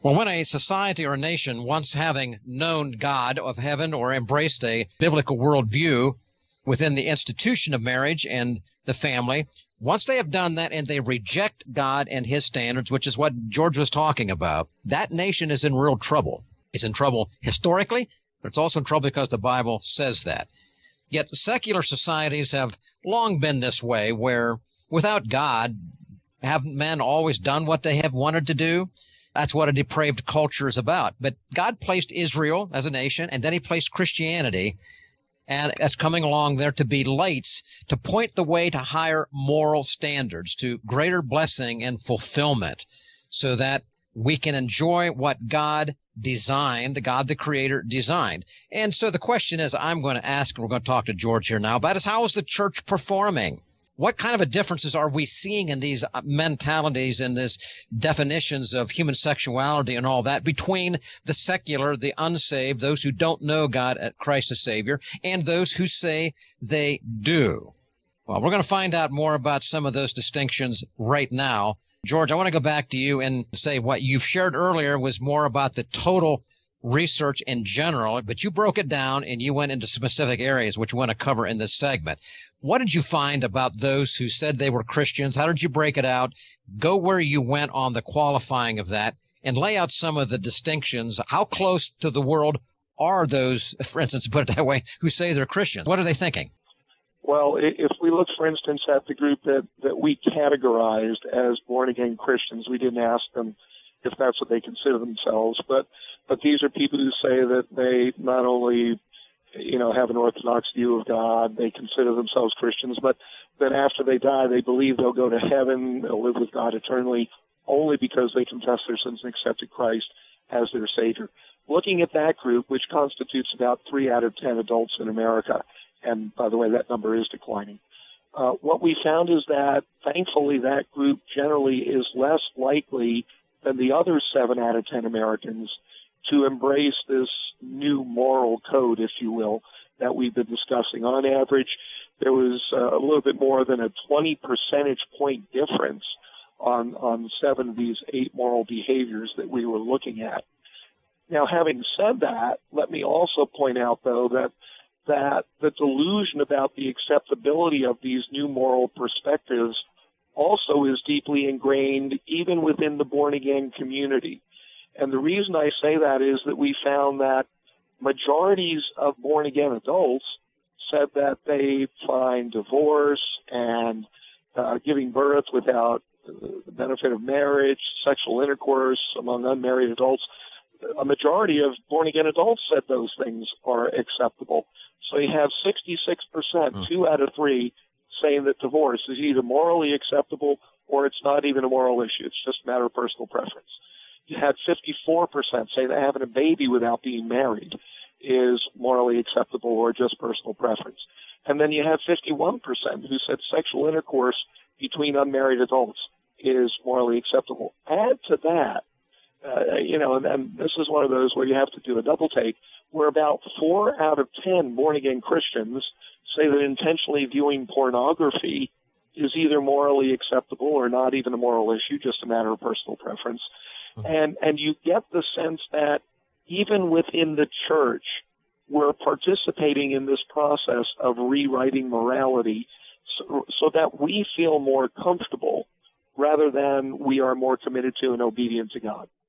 Well, when a society or a nation, once having known God of heaven or embraced a biblical worldview within the institution of marriage and the family, once they have done that and they reject God and his standards, which is what George was talking about, that nation is in real trouble. It's in trouble historically, but it's also in trouble because the Bible says that. Yet secular societies have long been this way, where without God, haven't men always done what they have wanted to do? That's what a depraved culture is about. But God placed Israel as a nation, and then he placed Christianity, and that's coming along there to be lights to point the way to higher moral standards, to greater blessing and fulfillment, so that we can enjoy what God designed, God the Creator designed. And so the question is, I'm going to ask, and we're going to talk to George here now, about is how is the church performing? What kind of a differences are we seeing in these mentalities and these definitions of human sexuality and all that between the secular, the unsaved, those who don't know God at Christ as Savior, and those who say they do? Well, we're going to find out more about some of those distinctions right now. George, I want to go back to you and say what you've shared earlier was more about the total research in general, but you broke it down and you went into specific areas which we want to cover in this segment. What did you find about those who said they were Christians? How did you break it out? Go where you went on the qualifying of that and lay out some of the distinctions. How close to the world are those, for instance, to put it that way, who say they're Christians? What are they thinking? Well, if we look, for instance, at the group that we categorized as born-again Christians, we didn't ask them if that's what they consider themselves, but these are people who say that they not only, have an orthodox view of God, they consider themselves Christians, but that after they die, they believe they'll go to heaven, they'll live with God eternally, only because they confess their sins and accepted Christ as their Savior. Looking at that group, which constitutes about 3 out of 10 adults in America, and by the way, that number is declining, what we found is that, thankfully, that group generally is less likely than the other 7 out of 10 Americans to embrace this new moral code, if you will, that we've been discussing. On average, there was a little bit more than a 20 percentage point difference on 7 of these 8 moral behaviors that we were looking at. Now, having said that, let me also point out, though, that the delusion about the acceptability of these new moral perspectives also is deeply ingrained even within the born-again community. And the reason I say that is that we found that majorities of born-again adults said that they find divorce and giving birth without the benefit of marriage, sexual intercourse among unmarried adults, a majority of born-again adults said those things are acceptable. So you have 66%, 2 out of 3, saying that divorce is either morally acceptable or it's not even a moral issue. It's just a matter of personal preference. You had 54% say that having a baby without being married is morally acceptable or just personal preference. And then you have 51% who said sexual intercourse between unmarried adults is morally acceptable. Add to that, and this is one of those where you have to do a double take, where about 4 out of 10 born-again Christians say that intentionally viewing pornography is either morally acceptable or not even a moral issue, just a matter of personal preference. And you get the sense that even within the church, we're participating in this process of rewriting morality so that we feel more comfortable rather than we are more committed to and obedient to God.